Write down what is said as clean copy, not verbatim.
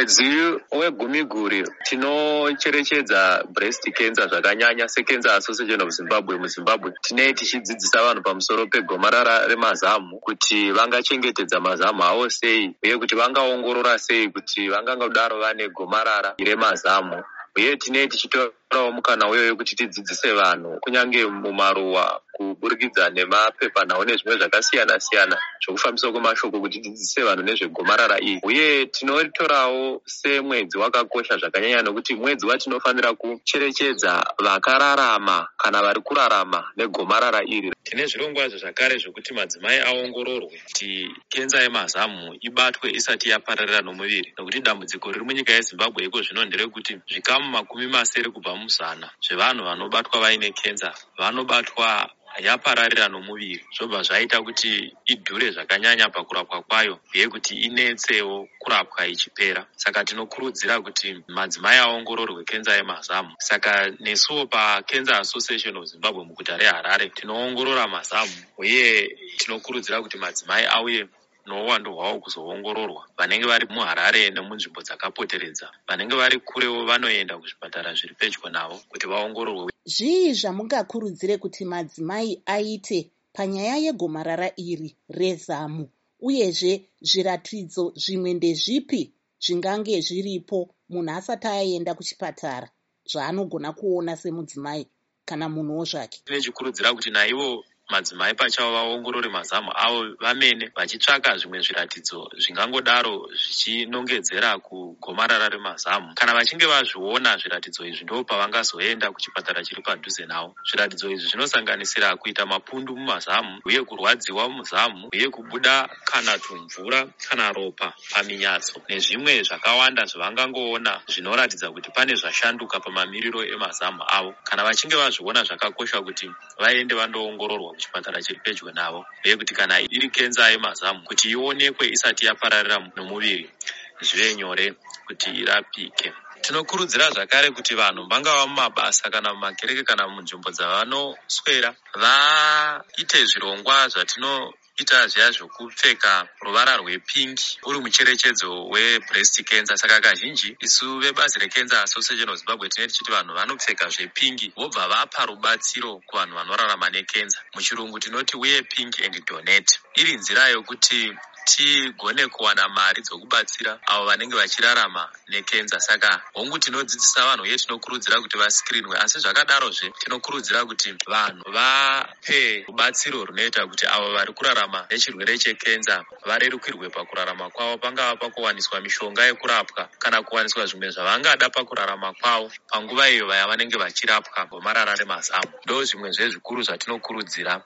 Mwedzi wegumiguri tinocherechedza breast cancer zvakanyanya seCancer Association of Zimbabwe muZimbabwe. Tinee tichidzidzisa vanhu pamusoro pegomarara remazamu kuti vangachengetedza mazamu avo sei uye kuti vangaongorora sei kuti vangangodaro vane gomarara remazamu. Uye tinee tichitorawo mukana uyoyo kuti tidzidzise vanhu kunyange mumaruwa kuburikidza nemapepanhau nezvimwe zvakasiyana siyana zvokufambiswa kwemashoko kuti tidzidzise vanhu nezvegomarara iri. Uye tinotorawo semwedzi wakakosha zvakanyanya nokuti mwedzi watinofanira kucherechedza vakararama kana vari kurarama negomarara iri. Tine zvirongwa zvakare zvokuti madzimai aongororwe kuti kenza yemazamu ibatwe isati yapararira nomuviri, nokuti dambudziko riri munyika yeZimbabwe iko zvino nderekuti zvikamu 70 kubva muzana zvevanhu vanobatwa vaine kenza vanobatwa yapararira nomuviri, zvobva zvaita kuti idhure zvakanyanya pakurapwa kwayo uye kuti inetsewo kurapwa ichipera. Saka tinokurudzira kuti madzimai aongororwe kenza yemazamu. Saka nesuwo paCancer Association of Zimbabwe muguta reHarare tinoongorora mazamu uye tinokurudzira kuti madzimai auye nouwandu hwavo kuzoongororwa. Vanenge vari muHarare nemunzvimbo dzakapoteredza, vanenge vari kurewo vanoenda kuzvipatara zviri pedyo navo kuti vaongororwe. Zvii zvamungakurudzire kuti madzimai aite panyaya yegomarara iri rezamu, uyezve zviratidzo zvimwe ndezvipi zvingange zviripo munhu asati aenda kuchipatara zvaanogona kuona semudzimai kana munhuwo zvake? Tinechikurudzira kuti naivo madzimai pachavo vaongorore mazamu avo vamene vachitsvaka zvimwe zviratidzo zvingangodaro zvichinongedzera kugomarara remazamu. Kana vachinge vazviona zviratidzo izvi ndo pavangazoenda kuchipatara chiri padhuze navo. Zviratidzo izvi zvinosanganisira kuita mapundu mumazamu uye kurwadziwa muzamu uye kubuda kana tumvura kana ropa paminyatso nezvimwe zvakawanda zvavangangoona zvinoratidza kuti pane zvashanduka pamamiriro emazamu avo. Kana vachinge vazviona zvakakosha kuti vaende vandoongororwa kuchipatara chiri pedyo navo uye kuti kana iri kenza yemazamu kuti ionekwe isati yapararira nomuviri zvive nyore kuti irapike. Tinokurudzira zvakare kuti vanhu vangava mumabasa kana mumakereke kana munzvimbo dzavanoswera vaite zvirongwa zvatinoita zviya zvokupfeka ruvara rwepingi uri mucherechedzo webreast cancer. Saka kazhinji isu vebazi reCancer Association of Zimbabwe tinenge tichiti vanhu vanopfeka zvepingi vobva vapa rubatsiro kuvanhu vanorarama nekenza. Muchirungu tinoti wear pink and donate. Iri nzira yokuti tigone kuwana mari dzokubatsira avo vanenge vachirarama nekenza. Saka hongu tinodzidzisa vanhu uye tinokurudzira kuti vaskirinwe, asi zvakadarozve tinokurudzira kuti vanhu vape rubatsiro runoita kuti avo vari kurarama nechirwere chekenza varerukirwe pakurarama kwavo, pangava pakuwaniswa mishonga yekurapwa kana kuwaniswa zvimwe zvavangada pakurarama kwavo panguva iyo vaya vanenge vachirapwa gomarara remazamu. Ndo zvimwe zvezvikuru zvatinokurudzira